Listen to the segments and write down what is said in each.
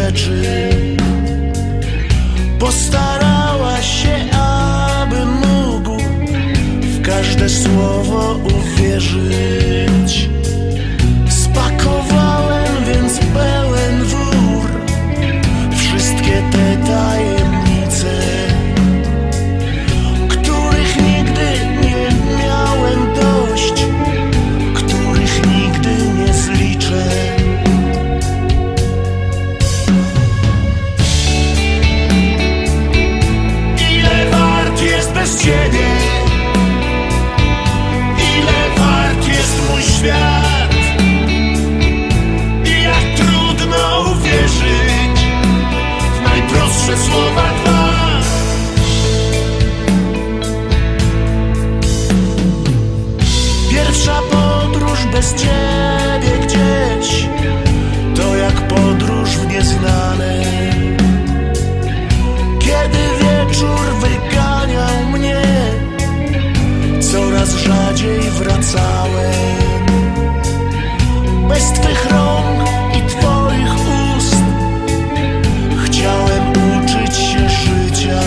rzeczy. Postarałaś się, abym mógł w każde słowo uwierzyć. Spakowałem więc pełen wór wszystkie te tajemnice, których nigdy nie miałem dość, których nigdy nie zliczę. Ile wart jest bez ciebie? Ile wart jest mój świat? I jak trudno uwierzyć w najprostsze słowa dwa. Pierwsza podróż bez ciebie gdzieś to jak podróż w nieznane. Kiedy wieczór wyganiał mnie, coraz rzadziej wracałem. Bez twych rąk i twoich ust chciałem uczyć się życia.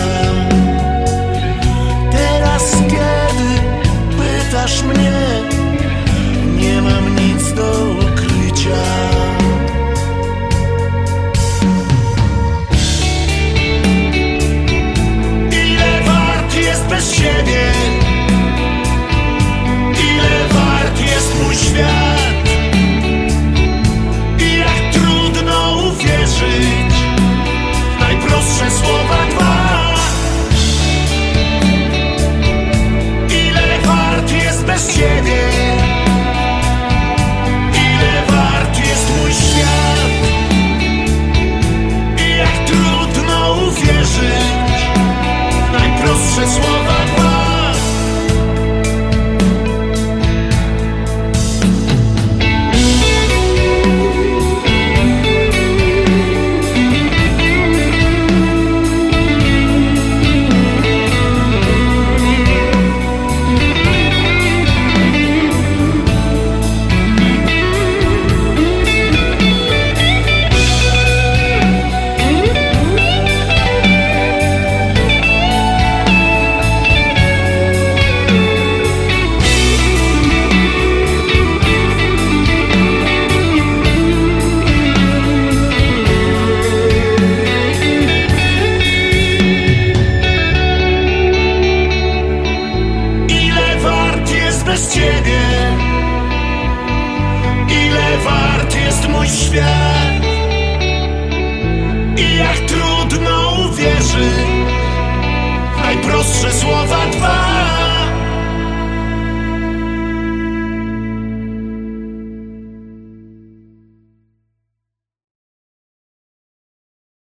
Teraz kiedy pytasz mnie, nie mam nic do ukrycia. Ile wart jest bez siebie? Ile wart jest mój świat? I jak trudno uwierzyć w najprostsze słowa dwa. Ile wart jest bez ciebie? Ile wart jest mój świat? I jak trudno uwierzyć w najprostsze słowa dwa. Bez ciebie, ile wart jest mój świat? I jak trudno uwierzyć